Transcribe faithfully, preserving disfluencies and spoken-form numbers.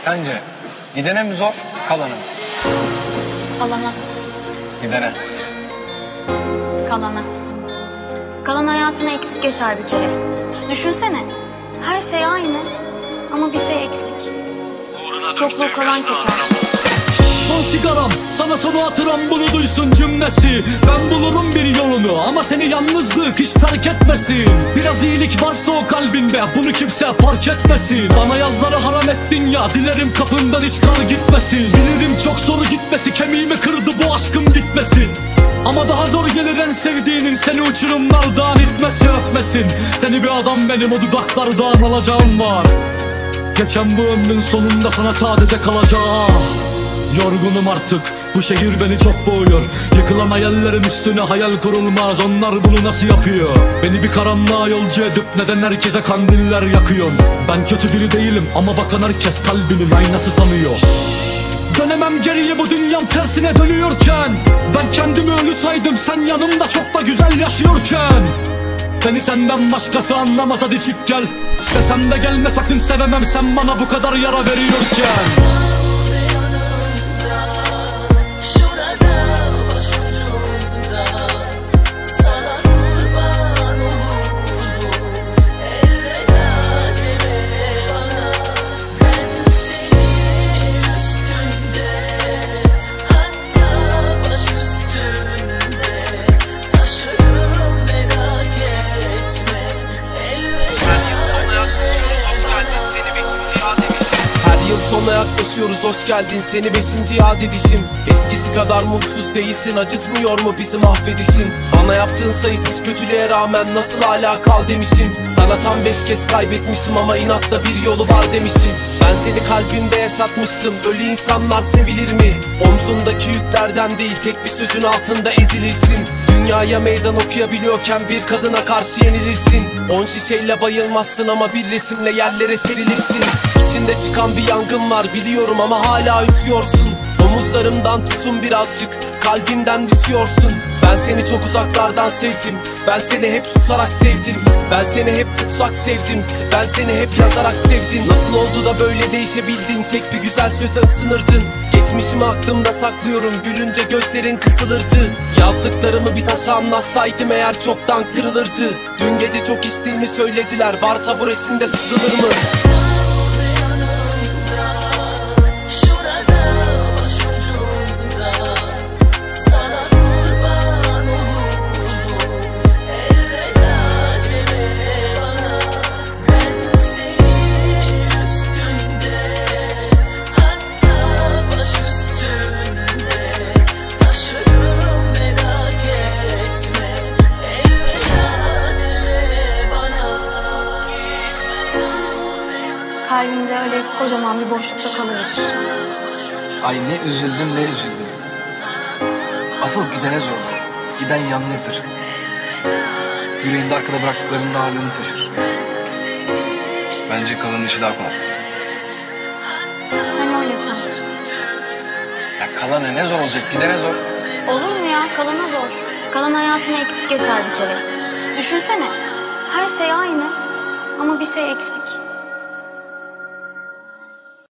Sence gidene mi zor, kalana mı? Kalana. Gidene. Kalana. Kalan hayatına eksik geçer bir kere. Düşünsene. Her şey aynı ama bir şey eksik. Yokluğu kalan çeker. Son sigaram, sana sonu hatıram, bunu duysun cümlesi. Ben bulurum bir yolunu ama seni yalnızlık hiç terk etmesin. Biraz iyilik varsa o kalbinde, bunu kimse fark etmesin. Bana yazları haram ettin ya, dilerim kapından hiç kar gitmesin. Bilirim çok zor gitmesi, kemiğimi kırdı bu aşkım gitmesin. Ama daha zor gelir en sevdiğinin, seni uçurumlardan itmesi öpmesin. Seni bir adam benim o dudaklardan alacağım var. Geçen bu ömrün sonunda sana sadece kalacağım. Yorgunum artık, bu şehir beni çok boğuyor. Yıkılan hayallerin üstüne hayal kurulmaz, onlar bunu nasıl yapıyor? Beni bir karanlığa yolcu edip neden herkese kandiller yakıyorsun? Ben kötü biri değilim ama bakan herkes kalbinin aynası sanıyor. Dönemem geriye bu dünyam tersine dönüyorken. Ben kendimi ölü saydım, sen yanımda çok da güzel yaşıyorken. Beni senden başkası anlamaz, hadi çık gel. Desem de gelme sakın, sevemem sen bana bu kadar yara veriyorken. Sona yaklaşıyoruz, hoş geldin, seni beşinci yad edişim. Eskisi kadar mutsuz değilsin, acıtmıyor mu bizi mahvedişin? Bana yaptığın sayısız kötülüğe rağmen nasıl hala kal demişim. Sana tam beş kez kaybetmişim ama inatla bir yolu var demişim. Ben seni kalbimde yaşatmıştım, ölü insanlar sevilir mi? Omzundaki yüklerden değil, tek bir sözün altında ezilirsin. Dünyaya meydan okuyabiliyorken bir kadına karşı yenilirsin. On şişeyle bayılmazsın ama bir resimle yerlere serilirsin. İçinde çıkan bir yangın var biliyorum ama hala üşüyorsun. Omuzlarımdan tutun birazcık, kalbimden düşüyorsun. Ben seni çok uzaklardan sevdim, ben seni hep susarak sevdim. Ben seni hep tutsak sevdim, ben seni hep yazarak sevdim. Nasıl oldu da böyle değişebildin, tek bir güzel söze ısınırdın. Geçmişimi aklımda saklıyorum, gülünce gözlerin kısılırdı. Yazdıklarımı bir taşa anlatsaydım eğer çoktan kırılırdı. Dün gece çok içtiğimi söylediler, bar taburesinde sızılır mı? Kalbimde öyle kocaman bir boşlukta kalıverir. Ay ne üzüldüm ne üzüldüm. Asıl gidene zordur. Giden yalnızdır. Yüreğinde arkada bıraktıklarının ağırlığını taşır. Bence kalanın işi daha kolay. Sen öyle san. Ya kalana ne zor olacak, gidene zor. Olur mu ya? Kalana zor. Kalan hayatına eksik geçer bir kere. Düşünsene. Her şey aynı ama bir şey eksik.